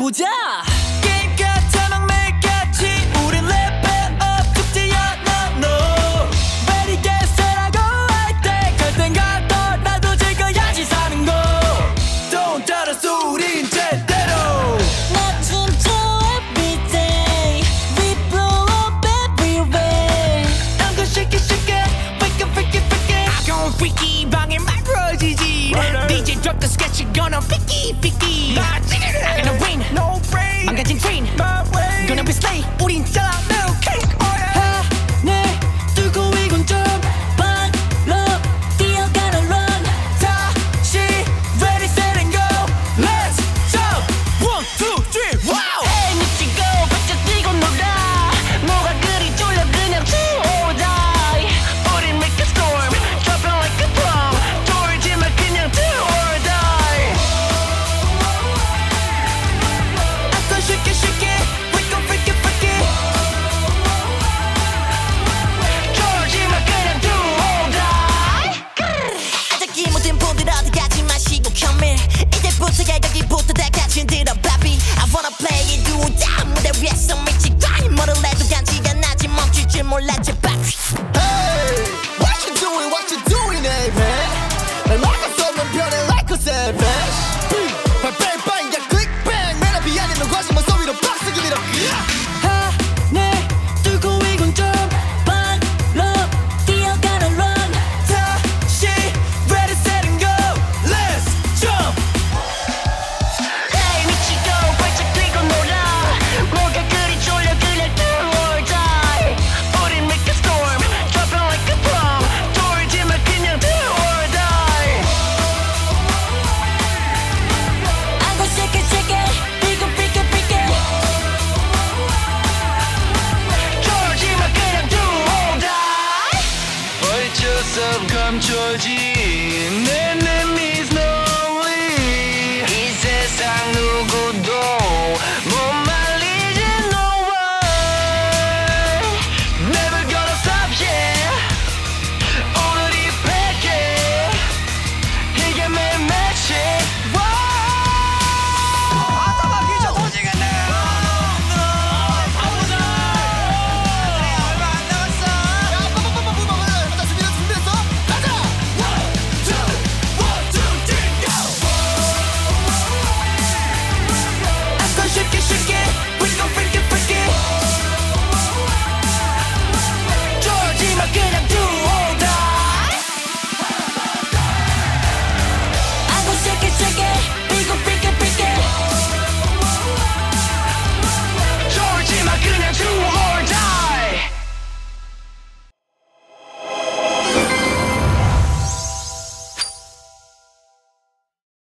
해보자. 게임 같아 막 매일같이 우린 level up 축제야 no Ready get set 하고 할 때 갈 땐 가더라도 즐겨야지 사는 거. Don't 따라서 우린 제대로 나 진짜 everyday we blow up everywhere. I'm gonna shake it shake it freak it freak it freak it I gon' freaky 방에 말 부러지지 DJ drop the sketch you gonna freaky freaky I gonna win no brain 망가진 train my way gonna be slay 우린 잘라 milk cake oh yeah 하늘 뚫고 이건 좀 발로 뛰어가는 run. 다시 ready set and go let's jump 1, 2, 3 wow 에이 미치고 발짝 뛰고 놀아. 뭐가 그리 졸려 그냥 do or die. 우린 make a storm dropping like a bomb 돌지만 그냥 do or die I go shake it shake it freak it freak it freak it 돌지만 그냥 do or die 아직이 모든 분들 어디 가지 마시고 come in. 이제부터야 여기부터 다 같이 들어 baby. I wanna play it do or die. 무대 위에서 미치고 뭐를 해도 간지가 나지 멈출 줄 몰랐지 baby. Hey, what you doing, hey man? 날 막아서면 변해 like a savage. Bang, bang, bang, yeah, click, bang. 맨 앞이 아닌 너 거짓말 소리로 빡세게 밀어. 하늘 뚫고 이건 좀 발로 뛰어가는 run. 다시 ready, set and go. Let's jump. 에이 미치고 발짝 뛰고 놀아. 뭐가 그리 졸려 그냥 do or die. 우린 make a storm, dropping like a bomb. 돌지만 그냥 do or die. I go shake it shake it freak it freak it freak it. 돌지만 그냥 do or die. 어쩔 수 없 감춰지